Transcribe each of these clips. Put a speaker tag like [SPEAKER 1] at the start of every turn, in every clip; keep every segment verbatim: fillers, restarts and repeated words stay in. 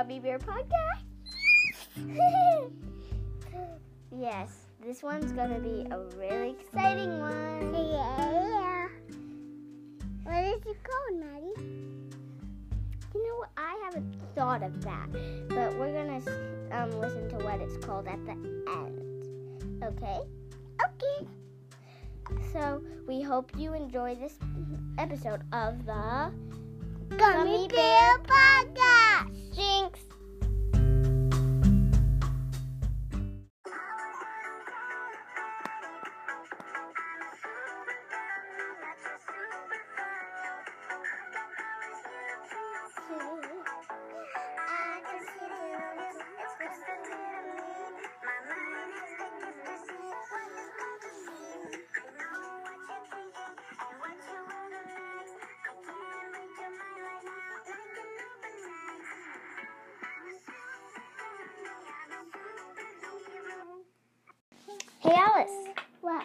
[SPEAKER 1] Gummy Bear Podcast. Yes, this one's gonna be a really exciting one.
[SPEAKER 2] Yeah. What is it called, Maddie?
[SPEAKER 1] You know what? I haven't thought of that, but we're gonna um, listen to what it's called at the end. Okay?
[SPEAKER 2] Okay.
[SPEAKER 1] So we hope you enjoy this episode of the
[SPEAKER 2] Gummy Bear Podcast.
[SPEAKER 1] Jinx. Hey Alice.
[SPEAKER 2] What?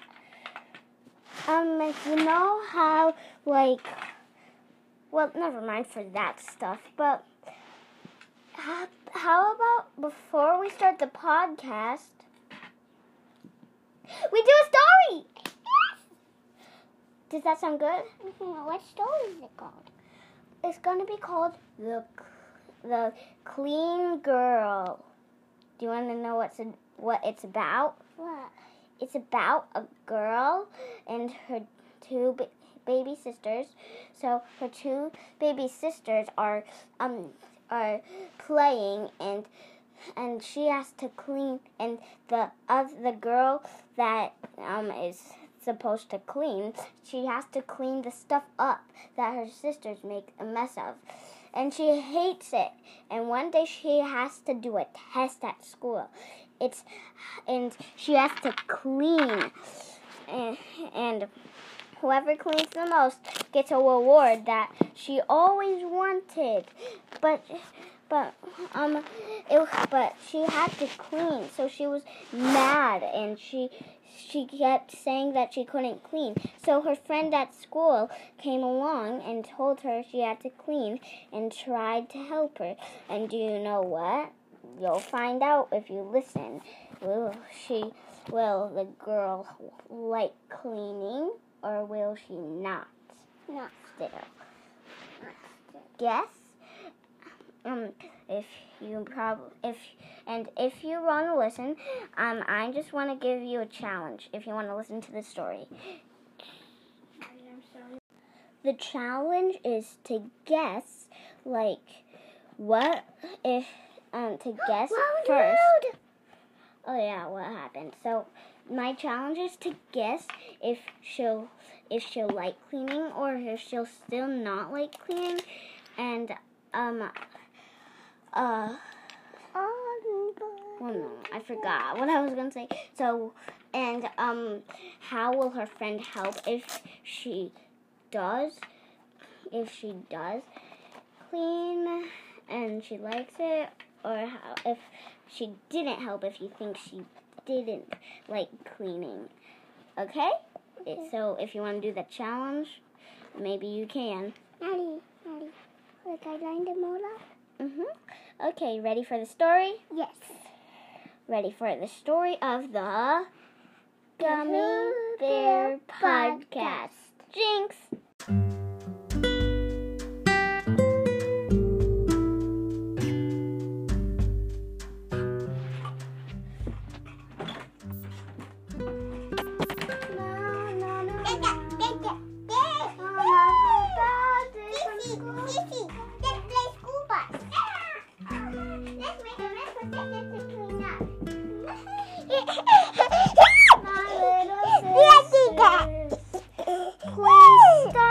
[SPEAKER 1] Um, you know how, like, well, never mind for that stuff, but how, how about before we start the podcast, we do a story?
[SPEAKER 2] Yes.
[SPEAKER 1] Does that sound good?
[SPEAKER 2] Mm-hmm. What story is it called?
[SPEAKER 1] It's going to be called The The Clean Girl. Do you want to know what's a, what it's about?
[SPEAKER 2] What?
[SPEAKER 1] It's about a girl and her two ba- baby sisters. So her two baby sisters are um are playing, and and she has to clean, and the other the girl that um is supposed to clean, she has to clean the stuff up that her sisters make a mess of. And she hates it. And one day she has to do a test at school. It's and she has to clean, and, and whoever cleans the most gets a reward that she always wanted. But but um it but she had to clean, so she was mad, and she she kept saying that she couldn't clean. So her friend at school came along and told her she had to clean and tried to help her. And do you know what? You'll find out if you listen. Will she, will the girl like cleaning, or will she not?
[SPEAKER 2] Not
[SPEAKER 1] Still.
[SPEAKER 2] Not still.
[SPEAKER 1] Guess. Um, if you probably, if, and if you want to listen, um, I just want to give you a challenge if you want to listen to the story.
[SPEAKER 2] I'm sorry.
[SPEAKER 1] The challenge is to guess, like, what if, um, to guess
[SPEAKER 2] What was
[SPEAKER 1] first.
[SPEAKER 2] rude?
[SPEAKER 1] Oh yeah, what happened? So my challenge is to guess if she'll if she'll like cleaning, or if she'll still not like cleaning, and um uh well no, I forgot what I was gonna say. So and um how will her friend help if she does if she does clean and she likes it, or how if she didn't help if you think she didn't like cleaning. Okay?
[SPEAKER 2] Okay.
[SPEAKER 1] So if you want to do the challenge, maybe you can.
[SPEAKER 2] Maddie, Maddie, like I lined them all up?
[SPEAKER 1] Mm-hmm. Okay, ready for the story?
[SPEAKER 2] Yes.
[SPEAKER 1] Ready for the story of the Gummy Bear Podcast. Jinx! Please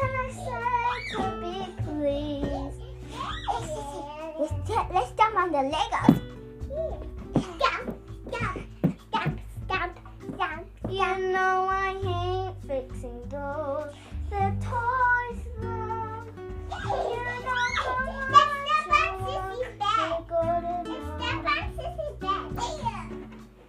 [SPEAKER 1] can I say to be pleased? Let's, t- let's jump on the Legos.
[SPEAKER 2] Stamp, stamp, stamp, stamp, stamp.
[SPEAKER 1] You know I hate fixing those. The toys though. You know how much I want to go to
[SPEAKER 2] Step on Sissy's bed.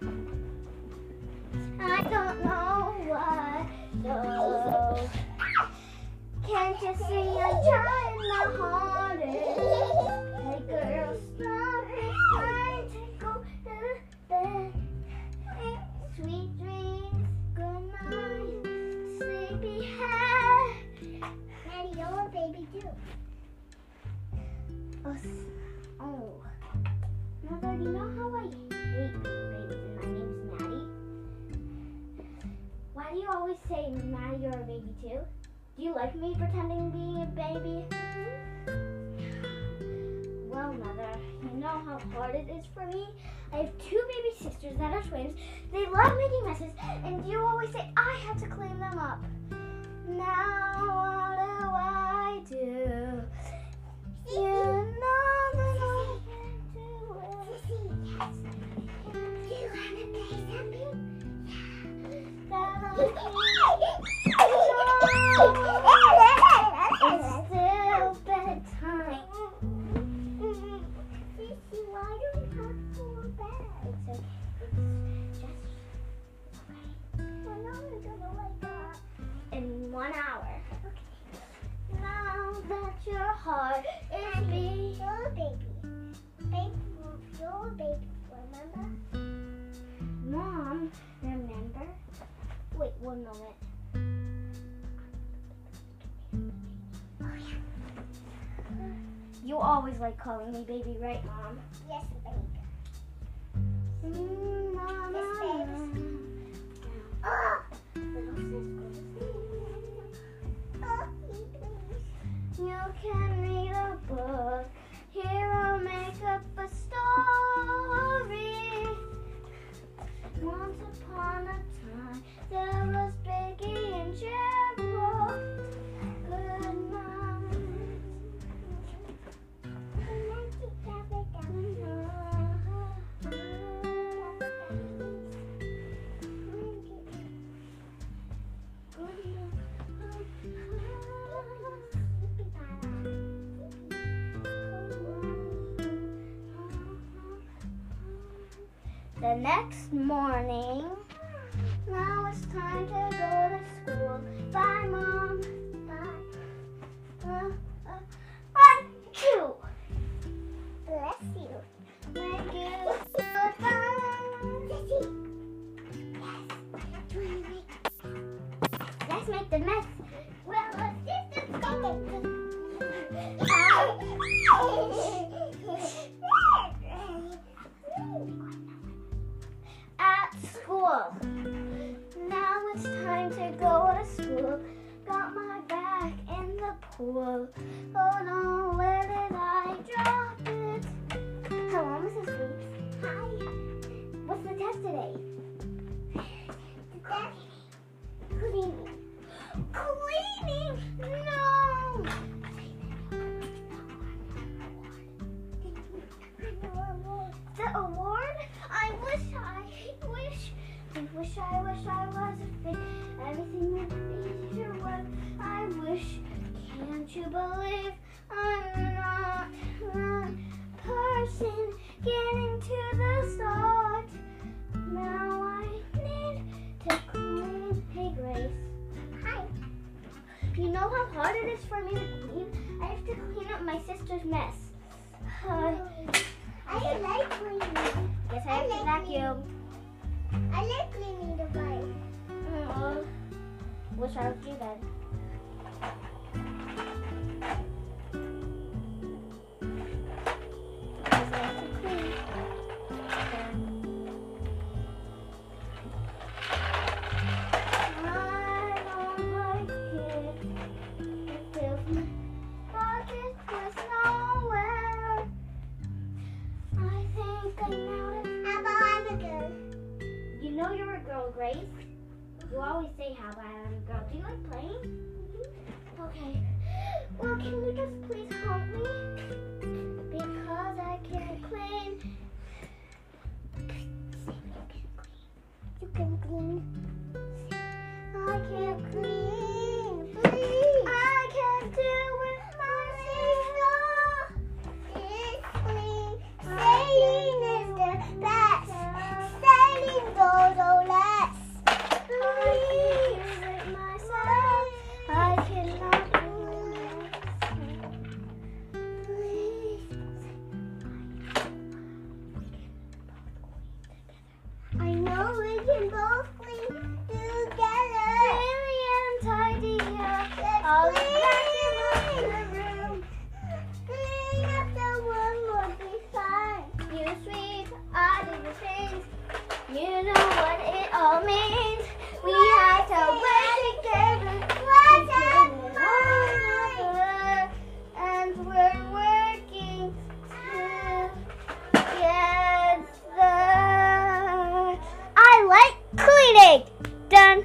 [SPEAKER 1] I don't know why, though. Can't you see I'm trying my hardest? Hey girl, stop, it's time to go to bed. Sweet dreams, good night, sleepyhead.
[SPEAKER 2] Maddie, you're a baby too.
[SPEAKER 1] Oh, s- oh. Mother, you know how I hate babies and my name's Maddie? Why do you always say, Maddie, you're a baby too? Do you like me pretending being a baby? Well, Mother, you know how hard it is for me? I have two baby sisters that are twins. They love making messes, and you always say I have to clean them up. Now what do I do? You know that I can't do it.
[SPEAKER 2] Sissy, yes. Do you want to play something?
[SPEAKER 1] That I can't. It's still bedtime.
[SPEAKER 2] Sissy, why do we have four beds?
[SPEAKER 1] It's okay. It's just okay.
[SPEAKER 2] Well, now we're gonna wake up.
[SPEAKER 1] In one hour. Now that your heart is beating.
[SPEAKER 2] You're a baby. Baby, you're a baby. Remember?
[SPEAKER 1] Mom, remember? Wait one moment. You always like calling me baby, right, Mom?
[SPEAKER 2] Yes, baby.
[SPEAKER 1] Mm, Mama.
[SPEAKER 2] Yes, baby. Oh! Little sis, oh, please.
[SPEAKER 1] You can read a book. Here I'll make up a story. Once upon a time, there was Biggie and Gerald. Good night. The next morning, now it's time to go to school. Bye, Mom. Bye. Uh, uh, one, two.
[SPEAKER 2] Bless you.
[SPEAKER 1] Thank you. Goodbye.
[SPEAKER 2] Sissy. Yes. Do you make
[SPEAKER 1] Let's make the mess.
[SPEAKER 2] Well, let's just go.
[SPEAKER 1] At school. Now it's time to go to school. Got my bag in the pool. Oh no, where did I drop it? Hello, Missus Weeks.
[SPEAKER 2] Hi.
[SPEAKER 1] What's the test today?
[SPEAKER 2] That's
[SPEAKER 1] Cleaning. Cleaning? No! The award? I wish I wish I wish I wish I was a fit. Everything would be easier when I wish. Can't you believe I'm not that person getting to the start? Now I need to clean. Hey Grace.
[SPEAKER 2] Hi.
[SPEAKER 1] You know how hard it is for me to clean? I have to clean up my sister's mess. Uh,
[SPEAKER 2] I like cleaning.
[SPEAKER 1] Guess I have to vacuum.
[SPEAKER 2] I like cleaning the bike.
[SPEAKER 1] Uh, wish I was you then. Guess I have to clean. I don't like it. It fills my pocket with nowhere. I think I know it.
[SPEAKER 2] How about I'm a girl?
[SPEAKER 1] You know you're a girl, Grace. You always say how about I'm a girl. Do you like playing? Okay. Okay. Well, can you just please help me? Because I can't clean.
[SPEAKER 2] You can clean.
[SPEAKER 1] I can't clean. Please. I can't do it myself.
[SPEAKER 2] Sailing is the best. Sailing goes oh less.
[SPEAKER 1] Please. Myself. I cannot do it.
[SPEAKER 2] I know we can both clean together.
[SPEAKER 1] Brilliant idea.
[SPEAKER 2] Let's
[SPEAKER 1] I'll
[SPEAKER 2] clean.
[SPEAKER 1] back in the room.
[SPEAKER 2] Clean up the room will be fine.
[SPEAKER 1] You sweep, I do the things. You know what it all means. We have to work together.
[SPEAKER 2] What's
[SPEAKER 1] together,
[SPEAKER 2] mine?
[SPEAKER 1] and we're working together. I like cleaning. Done.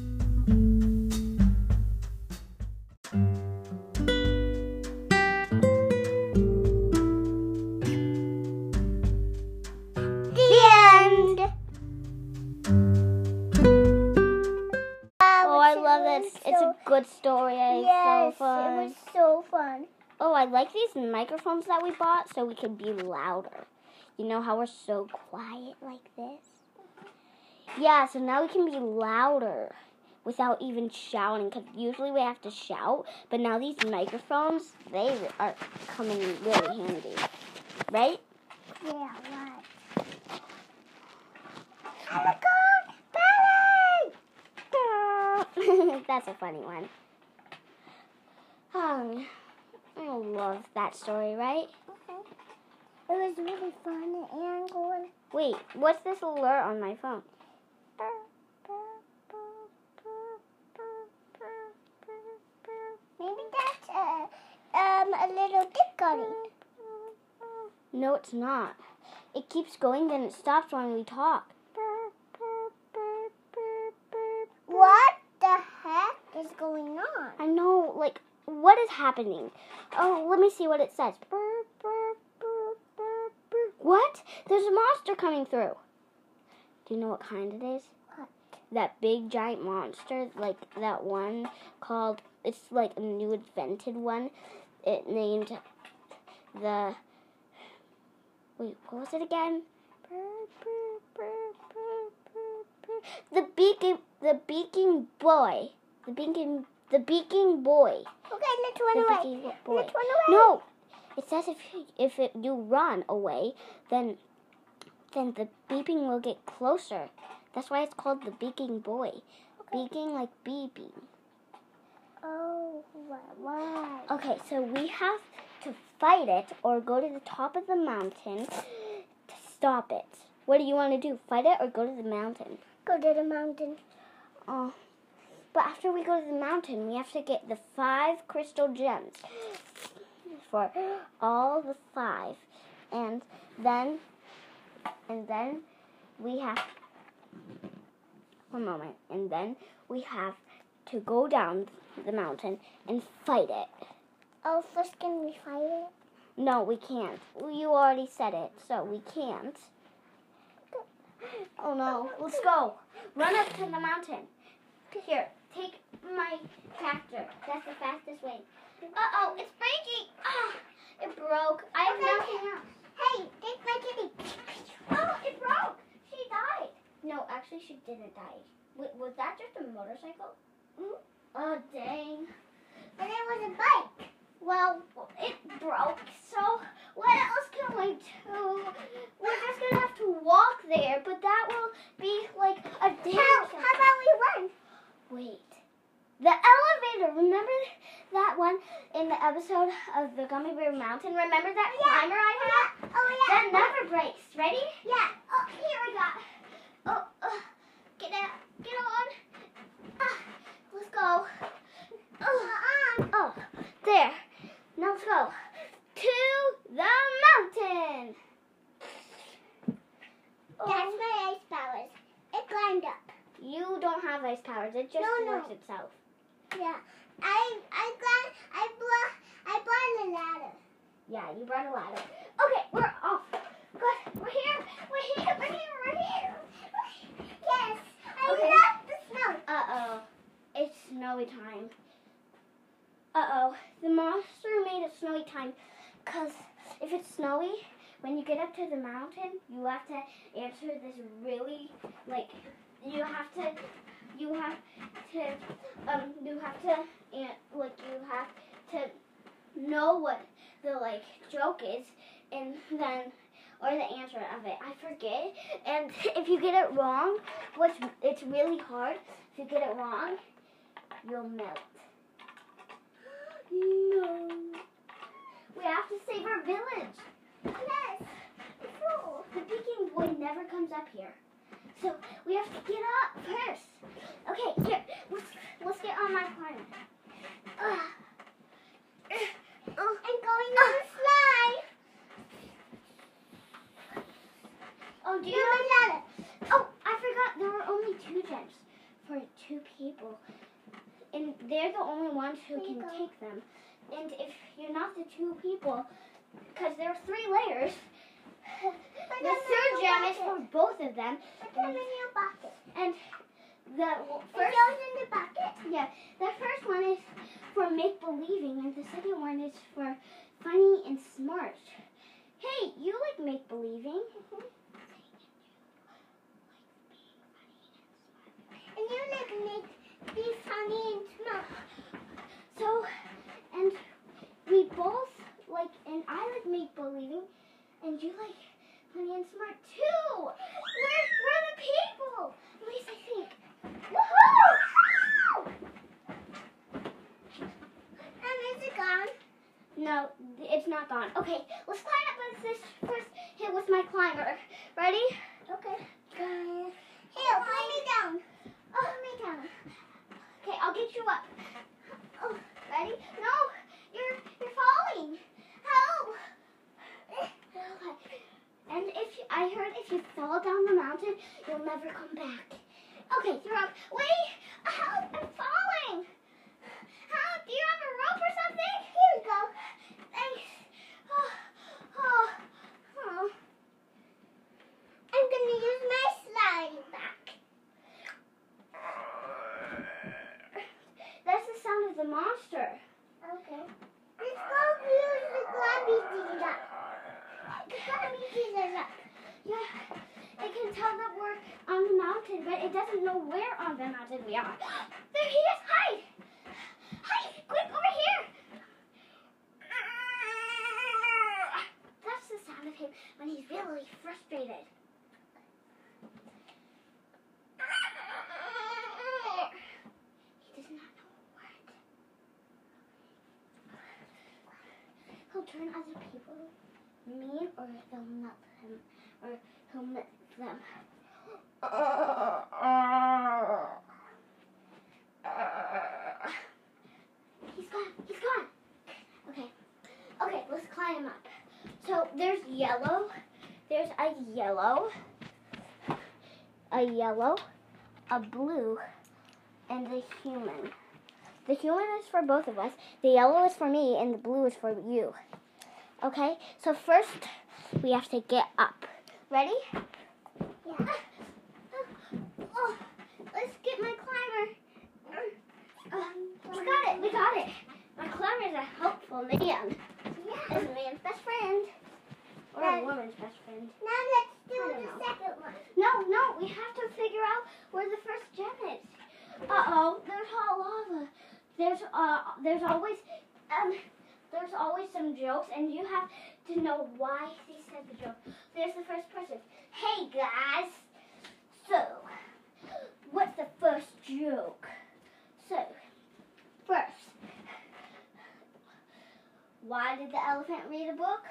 [SPEAKER 1] The end. Oh, I love it. It's a good story. It's
[SPEAKER 2] Yes,
[SPEAKER 1] so fun.
[SPEAKER 2] it was so fun.
[SPEAKER 1] Oh, I like these microphones that we bought so we can be louder. You know how we're so quiet like this? Yeah, so now we can be louder without even shouting, because usually we have to shout, but now these microphones, they are coming really handy. Right?
[SPEAKER 2] Yeah, right. Oh my God, Daddy!
[SPEAKER 1] That's a funny one. Um, I love that story, right?
[SPEAKER 2] Okay. It was really fun and good.
[SPEAKER 1] Wait, what's this alert on my phone?
[SPEAKER 2] Maybe that's a, um, a little dick gunny.
[SPEAKER 1] No, it's not. It keeps going, then it stops when we talk.
[SPEAKER 2] What the heck is going on?
[SPEAKER 1] I know, like, what is happening? Oh, let me see what it says. What? There's a monster coming through. Do you know what kind it is?
[SPEAKER 2] What?
[SPEAKER 1] That big giant monster, like that one called, it's like a new invented one. It named the, wait, what was it again? The beaking, the beaking boy. The beaking, the beaking boy.
[SPEAKER 2] Okay, let's run
[SPEAKER 1] The
[SPEAKER 2] away.
[SPEAKER 1] beaking boy.
[SPEAKER 2] Let's run away.
[SPEAKER 1] No, it says if if it, you run away, then then the beeping will get closer. That's why it's called the beaking boy.
[SPEAKER 2] Okay.
[SPEAKER 1] Beaking like beeping.
[SPEAKER 2] Oh, why?
[SPEAKER 1] Okay, so we have to fight it or go to the top of the mountain to stop it. What do you want to do? Fight it or go to the mountain?
[SPEAKER 2] Go to the mountain.
[SPEAKER 1] Oh, but after we go to the mountain, we have to get the five crystal gems for all the five, and then, and then we have one moment, and then we have to go down the mountain and fight it.
[SPEAKER 2] Oh, first can we fight it?
[SPEAKER 1] No, we can't. You already said it, so we can't. Oh no, let's go. Run up to the mountain. Here, take my tractor. That's the fastest way. Uh-oh, it's breaking. Ah, it broke. I have
[SPEAKER 2] Okay.
[SPEAKER 1] nothing else.
[SPEAKER 2] Hey, take my kitty.
[SPEAKER 1] Oh, it broke. She died. No, actually she didn't die. Wait, was that just a motorcycle?
[SPEAKER 2] Mhm.
[SPEAKER 1] Oh, dang.
[SPEAKER 2] But it was a bike.
[SPEAKER 1] Well, it broke, so what else can we do? We're just going to have to walk there, but that will be like a day.
[SPEAKER 2] How, how about we run?
[SPEAKER 1] Wait. The elevator. Remember that one in the episode of the Gummy Bear Mountain? Remember that
[SPEAKER 2] Yeah.
[SPEAKER 1] climber I had?
[SPEAKER 2] Oh, yeah.
[SPEAKER 1] That never breaks. Ready?
[SPEAKER 2] Yeah.
[SPEAKER 1] Oh, here we go. Oh, uh, get out. Get on. Ah, let's go. Oh, oh, there. Now let's go to the mountain.
[SPEAKER 2] That's my ice powers. It climbed up.
[SPEAKER 1] You don't have ice powers. It just
[SPEAKER 2] No, no.
[SPEAKER 1] works itself.
[SPEAKER 2] Yeah. I I got I brought I brought a ladder.
[SPEAKER 1] Yeah, you brought a ladder. Okay, we're off. Good. We're here. We're here. We're here. We're here.
[SPEAKER 2] Yes, I
[SPEAKER 1] Okay.
[SPEAKER 2] love the snow.
[SPEAKER 1] Uh-oh. It's snowy time. Uh-oh. The monster made it snowy time because if it's snowy, when you get up to the mountain, you have to answer this really, like, you have to, you have to, um, you have to, and like, you have to know what the, like, joke is, and then, or the answer of it. I forget. And if you get it wrong, which it's really hard, if you get it wrong, you'll melt. No. We have to save our village.
[SPEAKER 2] Yes.
[SPEAKER 1] Oh, the Peking boy never comes up here. So we have to get up first. Okay, here. Let's, let's get on my climber. Uh,
[SPEAKER 2] Oh, I'm going on a slide.
[SPEAKER 1] oh, do you
[SPEAKER 2] No,
[SPEAKER 1] know?
[SPEAKER 2] my ladder.
[SPEAKER 1] Oh, I forgot there were only two gems for two people. And they're the only ones who
[SPEAKER 2] There you
[SPEAKER 1] can
[SPEAKER 2] go.
[SPEAKER 1] take them. And if you're not the two people, because there are three layers, the third gem is for both of them.
[SPEAKER 2] Put them in your bucket.
[SPEAKER 1] And the
[SPEAKER 2] Put
[SPEAKER 1] first,
[SPEAKER 2] yours in the bucket.
[SPEAKER 1] yeah, the first one is for make-believing, and the second one is for funny and smart. Hey, you like make-believing?
[SPEAKER 2] And you like make be funny and smart.
[SPEAKER 1] So, and we both like, and I like make-believing, and you like funny and smart too. We're, we're the people. At least I think. Woohoo!
[SPEAKER 2] And is it gone?
[SPEAKER 1] No, it's not gone. Okay, let's climb up with this first hit with my climber. Ready?
[SPEAKER 2] Okay. Here, put me down.
[SPEAKER 1] Oh, me down. Okay, I'll get you up. Oh, ready? No, you're you're falling. Help! Okay. And if you, I heard if you fall down the mountain, you'll never come back. Okay, you're up. Wait! Help! I'm falling. Help! Do you have a rope or something?
[SPEAKER 2] Here we go.
[SPEAKER 1] Thanks. Oh, oh, oh.
[SPEAKER 2] I'm gonna use my slide back.
[SPEAKER 1] That's the sound of the monster.
[SPEAKER 2] Okay. Let's go use the grabby dida. The grabby dida.
[SPEAKER 1] Yeah, it can tell that we're on the mountain, but it doesn't know where on the mountain we are. There he is! Hide! Hide! Quick, over here! That's the sound of him when he's really frustrated. He does not know a word. He'll turn other people mean, or they'll melt him, or he'll melt them. He's gone. He's gone. Okay. Okay, let's climb up. So there's yellow. There's a yellow, a yellow, a blue, and a human. The human is for both of us. The yellow is for me, and the blue is for you. Okay, so first we have to get up. Ready?
[SPEAKER 2] Yeah.
[SPEAKER 1] Oh, let's get my climber. Uh, we got it, we got it. My climber is a helpful man.
[SPEAKER 2] Yeah.
[SPEAKER 1] Is a man's best friend. Or a woman's best friend.
[SPEAKER 2] Now let's do
[SPEAKER 1] I don't
[SPEAKER 2] the
[SPEAKER 1] know.
[SPEAKER 2] second one.
[SPEAKER 1] No, no, we have to figure out where the first gem is. Uh-oh, there's hot lava. There's, uh, there's always, um, there's always some jokes, and you have to know why they said the joke. There's the first person. Hey, guys. So, what's the first joke? So, first, why did the elephant read a book?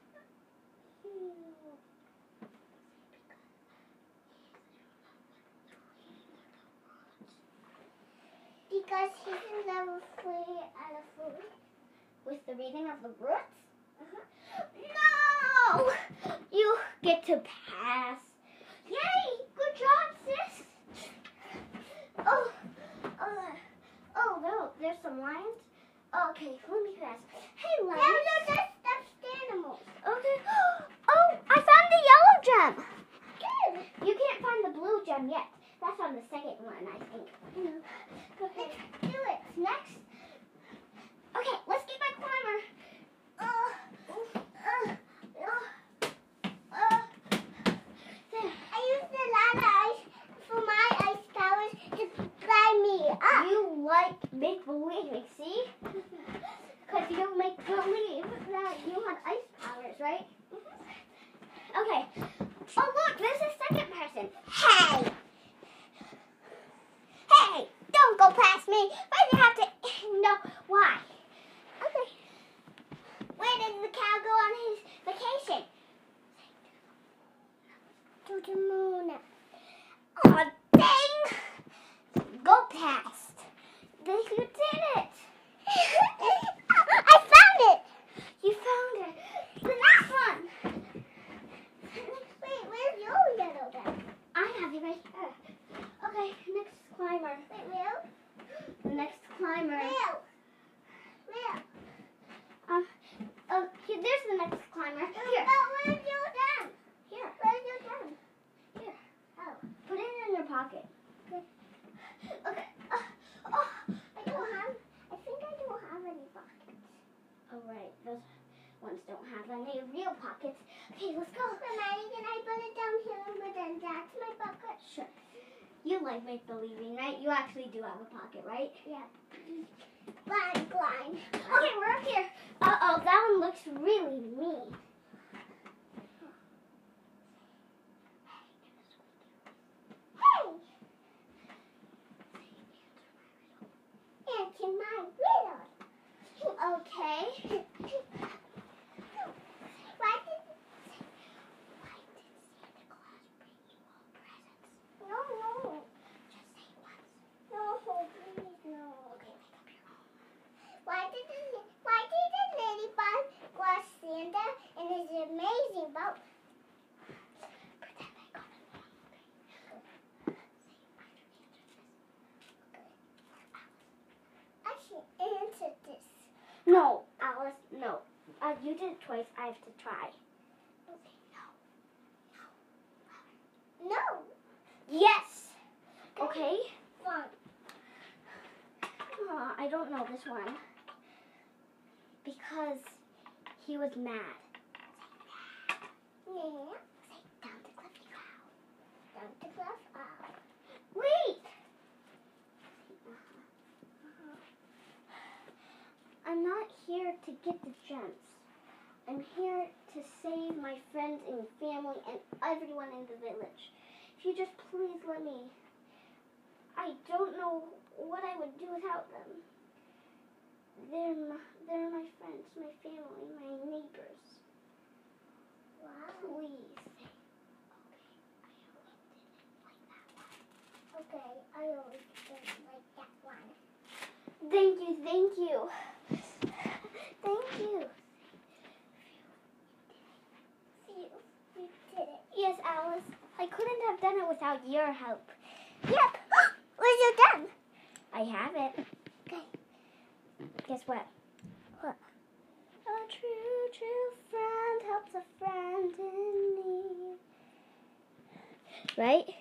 [SPEAKER 2] Because he's in level three out of four.
[SPEAKER 1] With the reading of the roots? Uh-huh. No! You get to pass. Yay! Good job, sis! Oh, oh, oh no, there's some lions. Okay, let me pass. Hey, lions.
[SPEAKER 2] No, no, that's, that's animals.
[SPEAKER 1] Okay. Oh, I found the yellow gem.
[SPEAKER 2] Good.
[SPEAKER 1] You can't find the blue gem yet. That's on the second one, I think.
[SPEAKER 2] Mm.
[SPEAKER 1] Go ahead.
[SPEAKER 2] Let's do it.
[SPEAKER 1] Next. Okay, let's get my climber.
[SPEAKER 2] Uh, uh, uh,
[SPEAKER 1] Uh,
[SPEAKER 2] there. I used a lot of ice for my ice powers to fly me up.
[SPEAKER 1] you like make-believe, see? Because you make believe that you had ice powers, right? Okay. Oh, look, there's a second person.
[SPEAKER 2] Hey! Hey! Don't go past me! Why do you have to...
[SPEAKER 1] No, why?
[SPEAKER 2] Okay. Where did the cow go on his vacation? To the moon.
[SPEAKER 1] Oh, dang! Go past. Then you did it.
[SPEAKER 2] I found it!
[SPEAKER 1] You found it. The next one.
[SPEAKER 2] Wait, where's your yellow gun?
[SPEAKER 1] I have it right here. Okay, next climber.
[SPEAKER 2] Wait, Will?
[SPEAKER 1] The next climber.
[SPEAKER 2] Will? Will?
[SPEAKER 1] Um, oh, here, there's the next climber. Here,
[SPEAKER 2] Oh, where's your gun?
[SPEAKER 1] here,
[SPEAKER 2] Where's your gun?
[SPEAKER 1] here.
[SPEAKER 2] Oh.
[SPEAKER 1] Put it in your pocket.
[SPEAKER 2] Okay.
[SPEAKER 1] Okay. Uh, oh,
[SPEAKER 2] I don't have... I think I don't have any pockets.
[SPEAKER 1] oh, right. Those ones don't have any real pockets. Okay, let's go.
[SPEAKER 2] So, Maddie, can I put it down here and put it that's my pocket?
[SPEAKER 1] Sure. You like make-believing, right? You actually do have a pocket, right?
[SPEAKER 2] Yeah. Blind, blind.
[SPEAKER 1] Okay, we're up here. Uh-oh, that one looks really mean.
[SPEAKER 2] Hey! Answer my riddle.
[SPEAKER 1] Okay.
[SPEAKER 2] Why did... Why did Santa Claus bring you all presents? No, no.
[SPEAKER 1] Just say it once.
[SPEAKER 2] No, please, no.
[SPEAKER 1] Okay, make up your own.
[SPEAKER 2] Why did the, why did the ladybug glass Santa in his amazing boat?
[SPEAKER 1] Pretend I got it wrong, okay?
[SPEAKER 2] I should answer this.
[SPEAKER 1] No, Alice, no. Uh, you did it twice. I have to try.
[SPEAKER 2] Okay, no. No.
[SPEAKER 1] Yes. Okay.
[SPEAKER 2] Fine.
[SPEAKER 1] Uh, I don't know this one. Because he was mad.
[SPEAKER 2] Yeah.
[SPEAKER 1] Say, down the cliffy cloud.
[SPEAKER 2] Down the cliff. Oh.
[SPEAKER 1] Wait! I'm not here to get the gems. I'm here to save my friends and family and everyone in the village. If you just please let me. I don't know what I would do without them. They're my, they're my friends, my family, my neighbors.
[SPEAKER 2] Wow.
[SPEAKER 1] Please.
[SPEAKER 2] Okay, I always didn't like that one.
[SPEAKER 1] Thank you, thank you. Thank you.
[SPEAKER 2] You, you did it.
[SPEAKER 1] Yes, Alice. I couldn't have done it without your help.
[SPEAKER 2] Yep. Where's your gun?
[SPEAKER 1] I have it.
[SPEAKER 2] Okay.
[SPEAKER 1] Guess what?
[SPEAKER 2] What?
[SPEAKER 1] A true, true friend helps a friend in need. Right?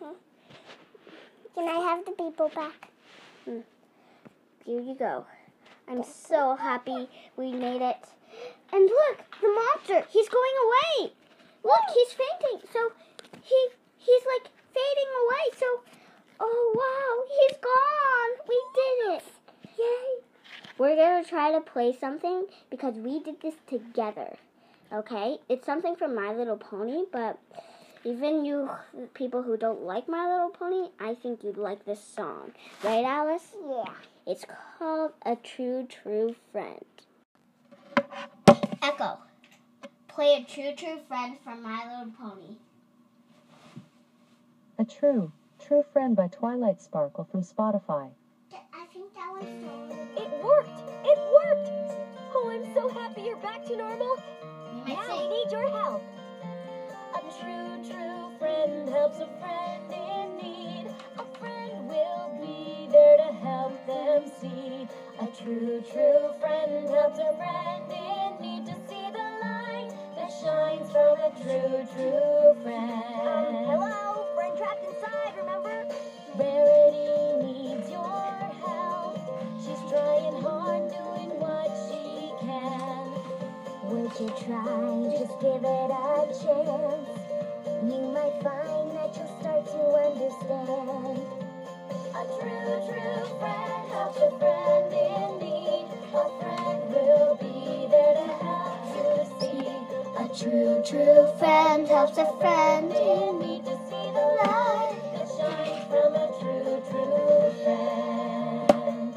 [SPEAKER 2] Can I have the people back?
[SPEAKER 1] Hmm. Here you go. I'm so happy we made it. And look, the monster, he's going away. Look, he's fainting. So he he's like fading away. So, oh wow, he's gone. We did it. Yay. We're going to try to play something because we did this together. Okay? It's something from My Little Pony, but even you people who don't like My Little Pony, I think you'd like this song. Right, Alice?
[SPEAKER 2] Yeah.
[SPEAKER 1] It's called A True, True Friend. Echo, play A True, True Friend from My Little Pony.
[SPEAKER 3] A True, True Friend by Twilight Sparkle from Spotify.
[SPEAKER 2] I think that one's so...
[SPEAKER 4] It worked! It worked! Oh, I'm so happy you're back to normal.
[SPEAKER 1] You might
[SPEAKER 4] Now we
[SPEAKER 1] sing.
[SPEAKER 4] need your help. A true, true friend helps a friend in need. A friend will be there to help. help them see. A true, true friend helps a friend in need to see the light that shines from a true, true friend.
[SPEAKER 5] Um, hello? Friend trapped inside, remember?
[SPEAKER 4] Rarity needs your help. She's trying hard, doing what she can.
[SPEAKER 2] Would you try? Just give it a chance. You might find that you'll start to understand.
[SPEAKER 4] A true, true friend helps a friend in need. A friend will be there to help you see.
[SPEAKER 1] A true, true friend helps a friend
[SPEAKER 4] You need to see the light that shines from a true, true friend.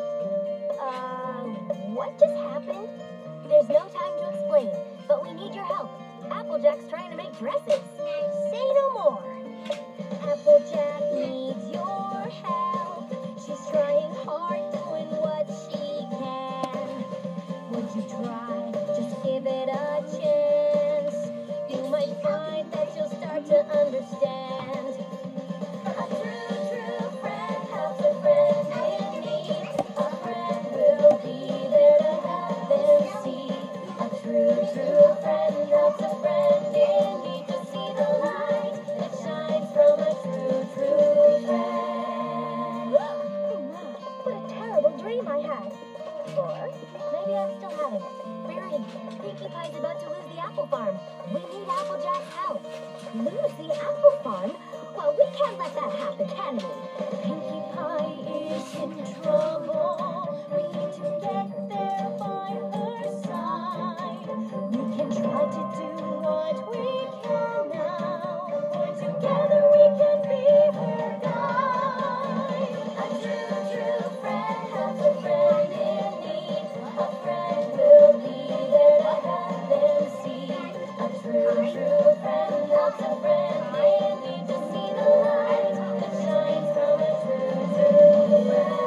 [SPEAKER 5] Um, what just happened? There's no time to explain, but we need your help. Applejack's trying to make dresses. Say no more.
[SPEAKER 4] Applejack needs your help. She's trying hard, doing what she can. Would you try? Just give it a chance. You might find that you'll start to understand. A true, true friend helps a friend in need. A friend will be there to help them see. A true, true friend helps a friend in need to see the light that shines from a true, true friend.
[SPEAKER 5] Oh my, what a terrible dream I had. Or maybe I'm still having it. Mary, Pinkie Pie's about to lose the apple farm. We need Applejack's help. Lose the apple farm? Well, we can't let that happen, can we?
[SPEAKER 4] Pinkie Pie is in trouble. We need to get there by her side. We can try to do what we can now. For together we can be her guide. A true, true friend helps a friend in need. A friend will be there to help them see. A true, true friend helps a friend in need to see the light that shines from a true, true friend.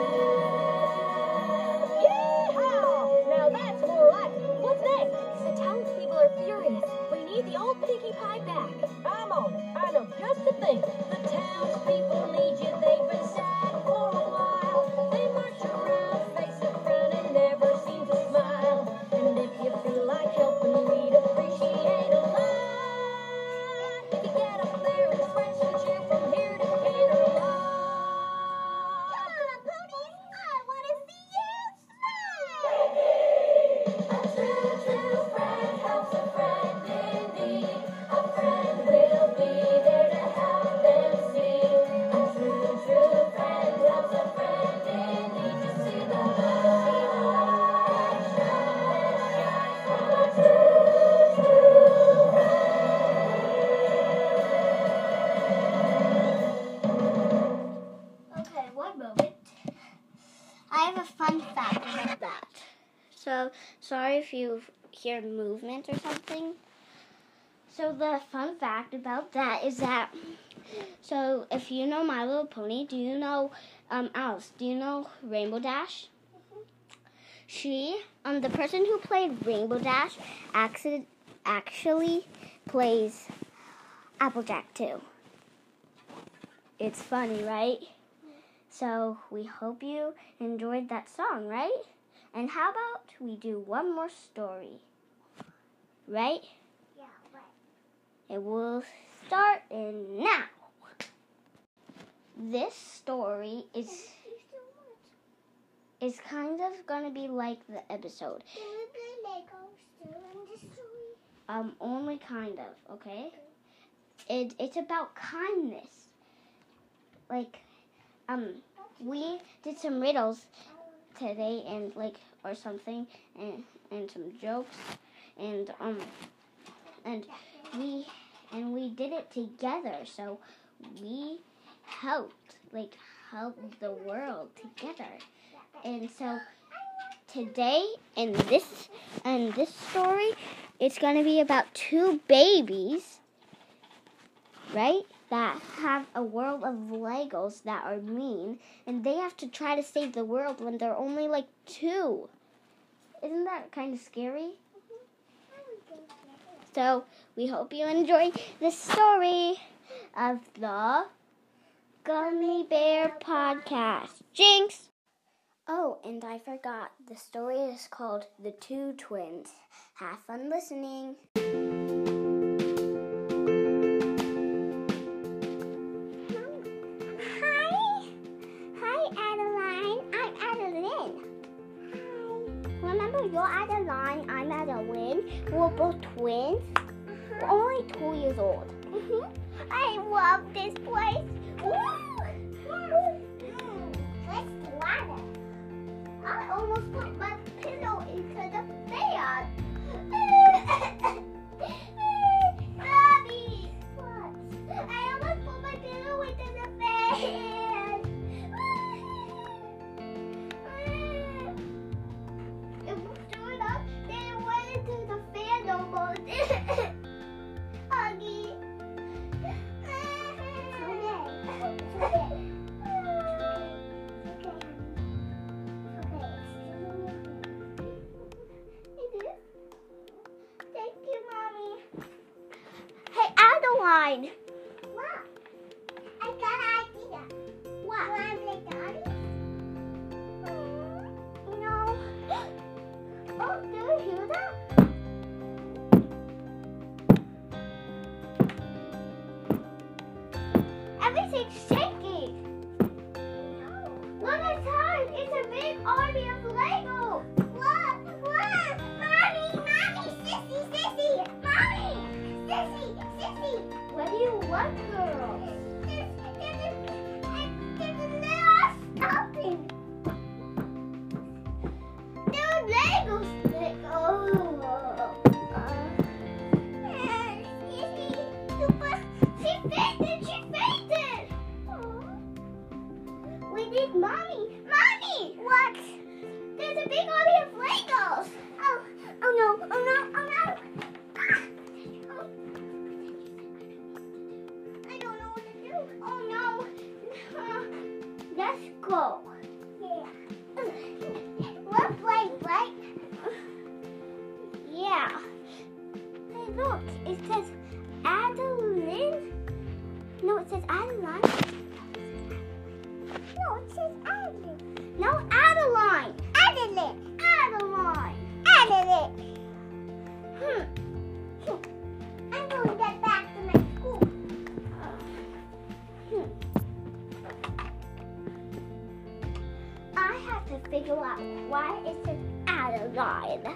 [SPEAKER 5] Yeehaw! Now that's more like it. What's next? The townspeople are furious. We need the old Pinkie Pie back.
[SPEAKER 4] I'm on it. I know just the thing. The townspeople need you. They've been sad for a while. They march around, face a frown, and never seem to smile. And if you feel like helping, we'd appreciate a lot. If you get up there and spread some cheer from here to Canterlot.
[SPEAKER 2] Come on, ponies. I want to see you
[SPEAKER 4] A true, true friend helps a friend in need. A friend will be there to help them see. A true, true friend helps a friend in need to see the light shine from a true, true
[SPEAKER 1] Okay, one moment. I have a fun fact about that. So, sorry if you hear movement or something. So, the fun fact about that is that, so if you know My Little Pony, do you know, um, Alice, do you know Rainbow Dash? She, um, the person who played Rainbow Dash actually, actually plays Applejack too. It's funny, right? So we hope you enjoyed that song, right? And how about we do one more story? Right?
[SPEAKER 2] Yeah, right.
[SPEAKER 1] It will start in now. This story is is kind of gonna be like the episode.
[SPEAKER 2] Can we play Legos still in the story?
[SPEAKER 1] Um, only kind of, okay? It it's about kindness. Like, um, we did some riddles today and like or something and and some jokes and um and we and we did it together, so we helped like helped the world together. And so today in this in this story, it's going to be about two babies, right? That have a world of Legos that are mean, and they have to try to save the world when they're only like two. Isn't that kind of scary? So we hope you enjoy the story of the Gummy Bear Podcast. Jinx! Oh, and I forgot. The story is called The Two Twins. Have fun listening. Hi. Hi, Adeline. I'm Adeline. Hi. Remember, you're Adeline, I'm Adeline. We're both twins. We're only two years old. Mm-hmm. I love this place.
[SPEAKER 2] Let's ladder.
[SPEAKER 1] I almost put my pillow into the fan. Mommy! What? I almost put my pillow into the fan. It was doing up, then it went into the fan almost. Huggy. Adeline.
[SPEAKER 2] What? I got an idea.
[SPEAKER 1] What?
[SPEAKER 2] Wanna play Daddy?
[SPEAKER 1] No. Oh, do you hear that? Everything's shaking.
[SPEAKER 2] No.
[SPEAKER 1] Look outside. It's a big army of Legos.
[SPEAKER 2] What? What? Mommy, mommy, sissy, sissy, mommy, sissy, sissy.
[SPEAKER 1] What do you want, girl?
[SPEAKER 2] There's, there's a, there's a little stopping.
[SPEAKER 1] There are Legos. Legos. She fainted. She fainted. We need mommy. Mommy.
[SPEAKER 2] What?
[SPEAKER 1] There's a big army of Legos.
[SPEAKER 2] Oh, oh no, oh no, oh no. I don't know what to do.
[SPEAKER 1] Oh no. Let's go.
[SPEAKER 2] Yeah. We're playing, right?
[SPEAKER 1] Yeah. Hey, look. It says Adeline. No, it says Adeline.
[SPEAKER 2] No, it says Adeline.
[SPEAKER 1] No, Adeline.
[SPEAKER 2] Adeline.
[SPEAKER 1] Adeline.
[SPEAKER 2] Adeline.
[SPEAKER 1] Hmm.
[SPEAKER 2] I'm going to get back to my school.
[SPEAKER 1] Hmm. I have to figure out why it says Adeline.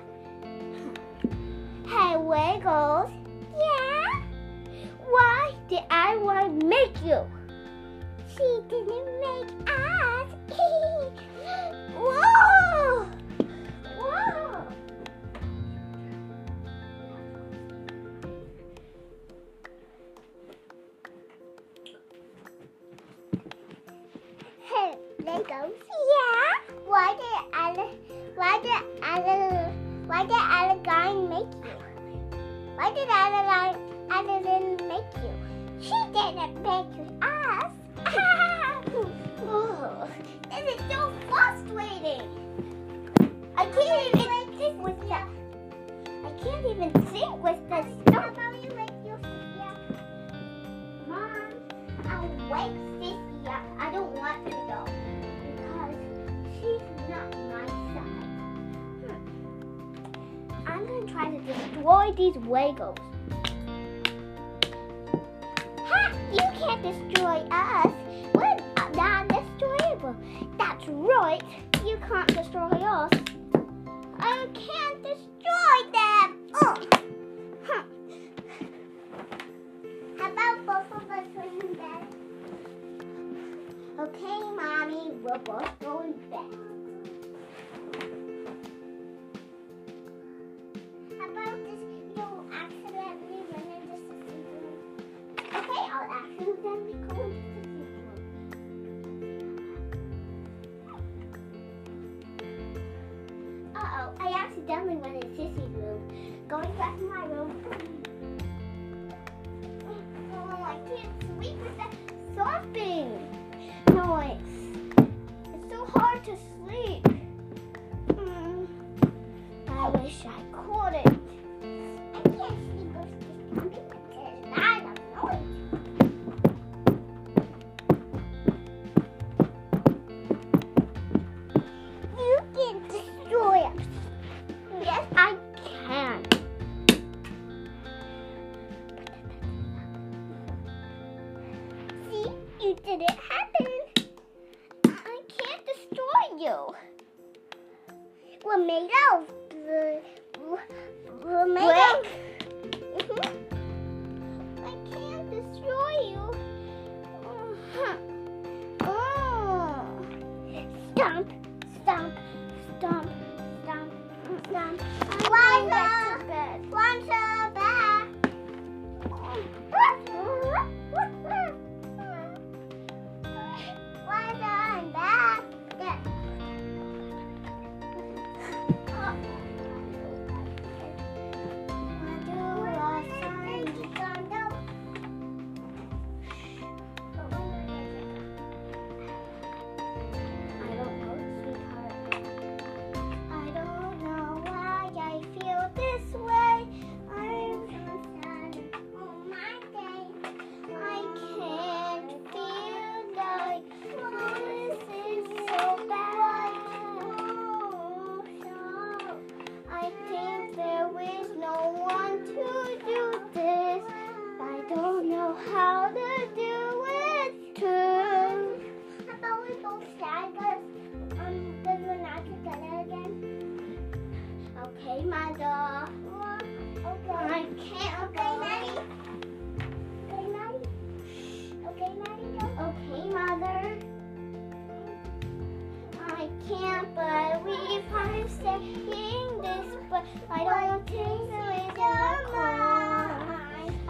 [SPEAKER 1] Hey, Legos.
[SPEAKER 2] Yeah?
[SPEAKER 1] Why did Adeline make you?
[SPEAKER 2] She didn't make us.
[SPEAKER 1] Whoa! Whoa!
[SPEAKER 2] Hey, Legos. Yeah? Why did Adeline, why did Adeline, why did Adeline make you? Why did Adeline, Adeline make you? She didn't make us.
[SPEAKER 1] Oh, this is so frustrating. I can't even think with that. I can't even think with that stuff.
[SPEAKER 2] Mommy, wake your Cynthia.
[SPEAKER 1] Mom, I'll wake Sissy up. I don't want to though, because she's not my side. Hmm. I'm gonna try to destroy these Legos.
[SPEAKER 2] Ha! You can't destroy us.
[SPEAKER 1] We're non-destroyable. That's right. You can't destroy us. I can't destroy them. Oh. Huh.
[SPEAKER 2] How about both of us going in bed?
[SPEAKER 1] Okay, Mommy, we're both going to bed.
[SPEAKER 2] How about this? You don't accidentally run into Sissy's room.
[SPEAKER 1] Okay, I'll accidentally go into Sissy's room. Uh-oh, I accidentally went in Sissy's room. Going back to my room. Oh, I can't sleep with that sobbing noise. It's so hard to sleep. Mm. I wish I couldn't.
[SPEAKER 2] I can't sleep with this pumpkin because there's not enough noise.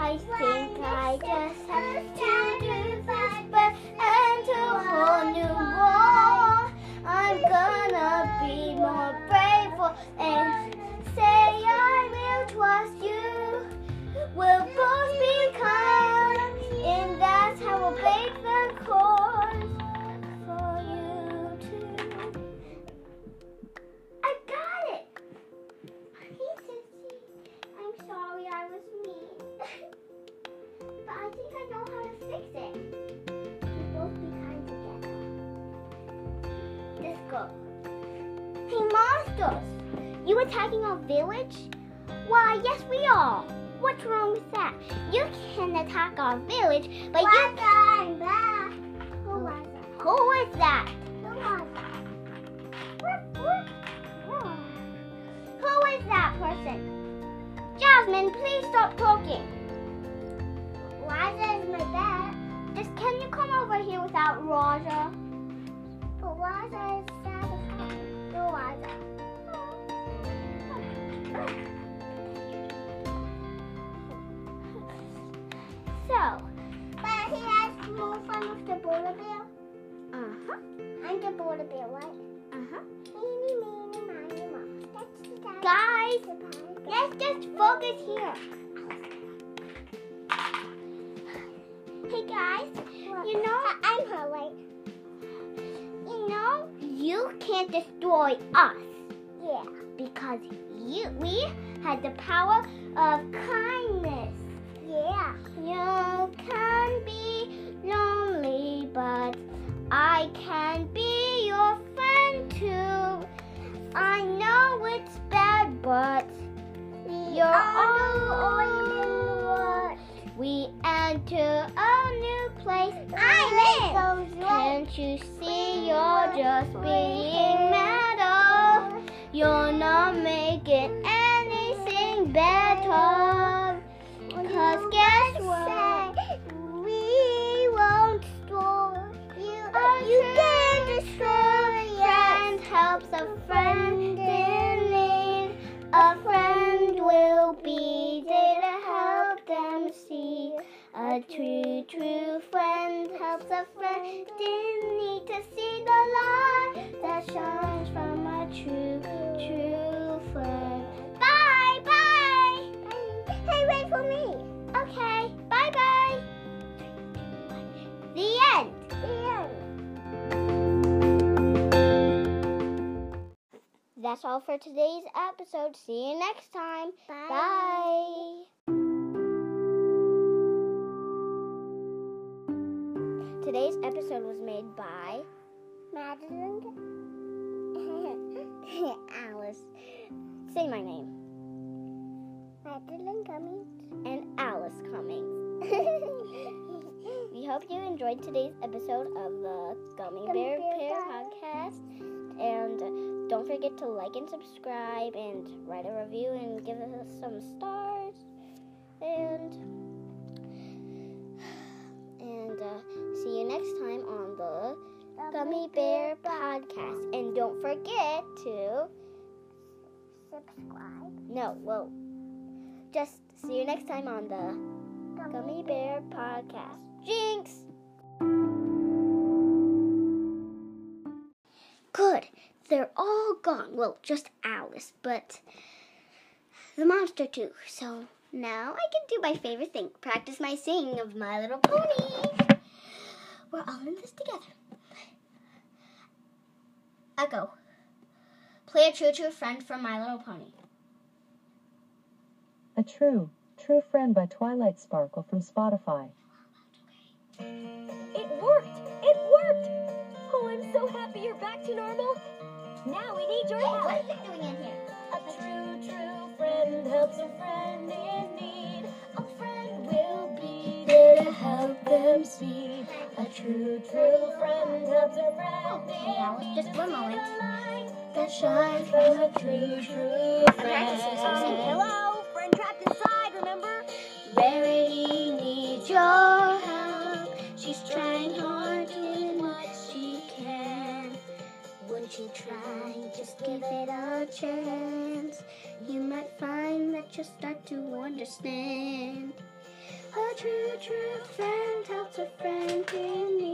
[SPEAKER 1] I think I just have to do this, but enter a whole new world. I'm gonna be more brave and say I will trust you. We'll both be kind, and that's how we'll break the course for you too. I got it. Hey, Sissy. I'm sorry I was mean. But I think I know how to fix it. We'll both be kind together. Let's go. Hey, monsters! You attacking our village? Why, yes we are. What's wrong with that? You can attack our village, but you
[SPEAKER 2] I'm back. Who was it?
[SPEAKER 1] Who is that?
[SPEAKER 2] Who was it?
[SPEAKER 1] Who is that person? Jasmine, please stop talking.
[SPEAKER 2] Raja is my dad.
[SPEAKER 1] Just can you come over here without Raja?
[SPEAKER 2] But Raja is satisfied. No Raja.
[SPEAKER 1] So,
[SPEAKER 2] But he has more fun with the Buddha bear.
[SPEAKER 1] uh-huh,
[SPEAKER 2] I'm the Buddha bear, right?
[SPEAKER 1] uh-huh.
[SPEAKER 2] Meeny, meeny, miny, mo. That's the dad.
[SPEAKER 1] Guys,
[SPEAKER 2] The pie.
[SPEAKER 1] let's just focus here. Hey guys, you know,
[SPEAKER 2] I- I'm her, right?
[SPEAKER 1] you know, you can't destroy us
[SPEAKER 2] Yeah.
[SPEAKER 1] because you we had the power of kindness.
[SPEAKER 2] Yeah.
[SPEAKER 1] You can be lonely, but I can be your friend too. I know it's bad, but
[SPEAKER 2] We
[SPEAKER 1] you're
[SPEAKER 2] all
[SPEAKER 1] all
[SPEAKER 2] in what?
[SPEAKER 1] we enter a new place.
[SPEAKER 2] Island.
[SPEAKER 1] Can't you see you're just being metal? You're not making anything better. Cause guess what?
[SPEAKER 2] We won't store you.
[SPEAKER 1] A
[SPEAKER 2] You
[SPEAKER 1] true
[SPEAKER 2] can destroy
[SPEAKER 1] friend helps a friend in need. A friend will be there to help them see. A true, true friend helps a friend in need to see the light that shines from a true, true friend. Bye, bye.
[SPEAKER 2] Hey, wait for me.
[SPEAKER 1] Okay, bye, bye. The end.
[SPEAKER 2] Yeah.
[SPEAKER 1] That's all for today's episode. See you next time.
[SPEAKER 2] Bye.
[SPEAKER 1] Bye. Today's episode was made by
[SPEAKER 2] Madeline.
[SPEAKER 1] Alice. Say my name.
[SPEAKER 2] Madeline Cummings.
[SPEAKER 1] And Alice Cummings. We hope you enjoyed today's episode of the Gummy
[SPEAKER 2] Gummy
[SPEAKER 1] Bear
[SPEAKER 2] Bear
[SPEAKER 1] Pair
[SPEAKER 2] Pod-
[SPEAKER 1] podcast. And uh, don't forget to like and subscribe and write a review and give us some stars. And and uh, see you next time on the Gummy Bear podcast. And don't forget to
[SPEAKER 2] Subscribe.
[SPEAKER 1] no, well, just see you next time on the Gummy Bear podcast. Jinx! Good. They're all gone. Well, just Alice, but the monster too. So now I can do my favorite thing. Practice my singing of My Little Pony. We're all in this together. Echo. Play a true, true friend from My Little Pony.
[SPEAKER 3] A True, True Friend by Twilight Sparkle from Spotify.
[SPEAKER 5] It worked! It worked! Oh, I'm so happy you're back to normal. Now we need your help.
[SPEAKER 1] What is it doing in here?
[SPEAKER 5] A true, true friend helps a friend in need. A friend will be there to help them see. A true, true friend helps a friend
[SPEAKER 1] Okay,
[SPEAKER 5] in
[SPEAKER 1] Alice,
[SPEAKER 5] need.
[SPEAKER 1] just
[SPEAKER 5] to
[SPEAKER 1] one
[SPEAKER 5] see the
[SPEAKER 1] moment.
[SPEAKER 5] light that shines from a true, true
[SPEAKER 1] practicing
[SPEAKER 5] friend.
[SPEAKER 1] something.
[SPEAKER 5] Hello, friend trapped inside, remember?
[SPEAKER 1] Rarity needs your help. She's trying hard doing what she can. Wouldn't you try? Just give it a chance. You might find that you'll start to understand. A true, true friend helps a friend in need.